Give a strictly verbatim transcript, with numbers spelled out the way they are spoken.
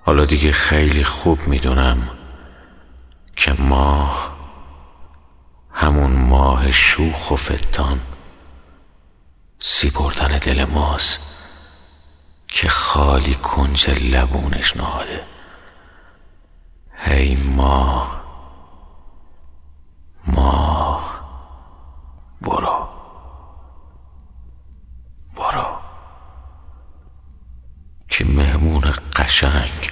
حالا دیگه خیلی خوب میدونم که ماه همون ماه شوخ و فتان سی بردن دل ماست که خالی کنج لبونش نهاده. هی ماه ماه برو برو که مهمون قشنگ